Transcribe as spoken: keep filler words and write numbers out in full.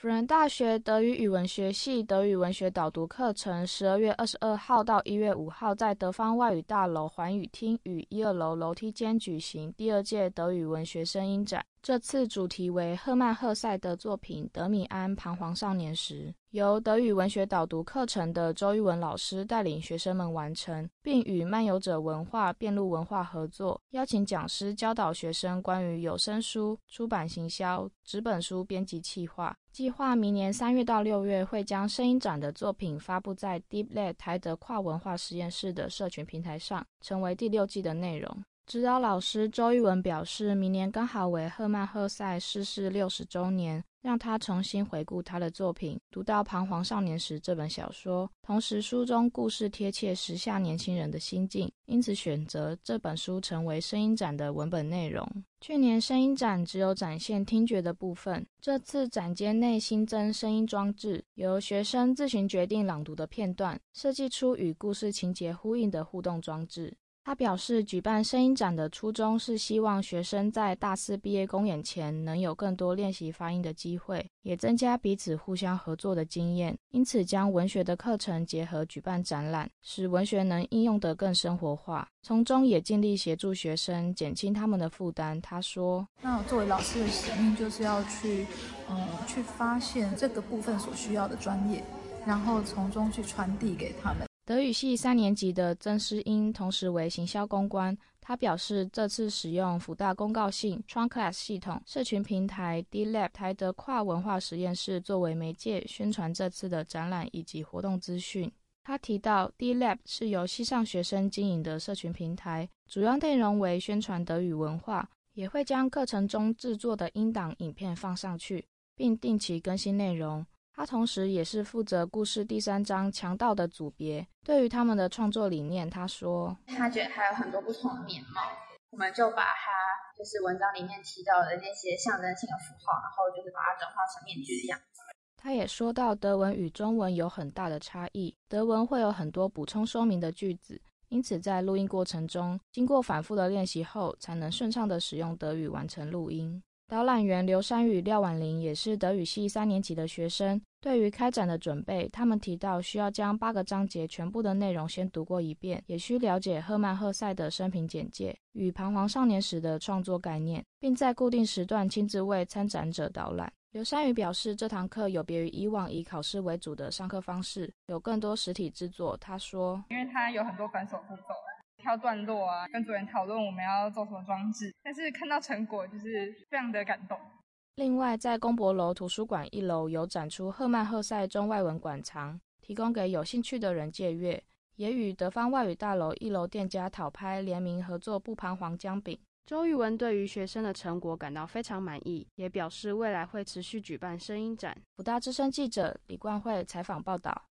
辅仁大学德语语文学系德语文学导读课程十二月二十二号到一月五号在德方外语大楼环宇厅与一二楼楼梯间举行第二届德语文学声音展。这次主题为赫曼·赫塞的作品《德米安彷徨少年时》，由德语文学导读课程的周玉文老师带领学生们完成，并与漫游者文化、辩路文化合作，邀请讲师教导学生关于有声书、出版行销、纸本书编辑企划。计划明年三月到六月会将声音展的作品发布在 Deep Lab 台德跨文化实验室的社群平台上，成为第六季的内容。指导老师周玉文表示，明年刚好为赫曼·赫塞逝世六十周年，让他重新回顾他的作品，读到《彷徨少年时》这本小说，同时书中故事贴切时下年轻人的心境，因此选择这本书成为声音展的文本内容。去年声音展只有展现听觉的部分，这次展间内新增声音装置，由学生自行决定朗读的片段，设计出与故事情节呼应的互动装置。他表示，举办声音展的初衷是希望学生在大四毕业公演前能有更多练习发音的机会，也增加彼此互相合作的经验，因此将文学的课程结合举办展览，使文学能应用得更生活化，从中也尽力协助学生减轻他们的负担。他说， 那我作为老师的使命就是要去呃去发现这个部分所需要的专业，然后从中去传递给他们。 德语系三年级的曾诗英同时为行销公关，他表示这次使用辅大公告信 Trunclass 系统、社群平台 D Lab 台德跨文化实验室作为媒介宣传这次的展览以及活动资讯。他提到 D Lab 是由系上学生经营的社群平台，主要内容为宣传德语文化，也会将课程中制作的音档影片放上去，并定期更新内容。他同时也是负责故事第三章强盗的组别，对于他们的创作理念，他说他觉得还有很多不同的面貌，我们就把它就是文章里面提到的那些象征性的符号，然后就是把它转化成面具的样子。 他也说到德文与中文有很大的差异，德文会有很多补充说明的句子，因此在录音过程中经过反复的练习后才能顺畅地使用德语完成录音。导览员刘珊与廖婉玲也是德语系三年级的学生，对于开展的准备，他们提到需要将八个章节全部的内容先读过一遍，也需了解赫曼·赫塞的生平简介与彷徨少年时的创作概念，并在固定时段亲自为参展者导览。刘珊宇表示，这堂课有别于以往以考试为主的上课方式，有更多实体制作。他说， 因为它有很多繁琐步骤，挑段落啊，跟组员讨论我们要做什么装置，但是看到成果就是非常的感动。 另外，在公博楼图书馆一楼有展出赫曼·赫塞中外文馆藏，提供给有兴趣的人借阅，也与德方外语大楼一楼店家讨拍联名合作不彷徨姜饼。周玉文对于学生的成果感到非常满意，也表示未来会持续举办声音展。辅大之声记者李冠慧采访报道。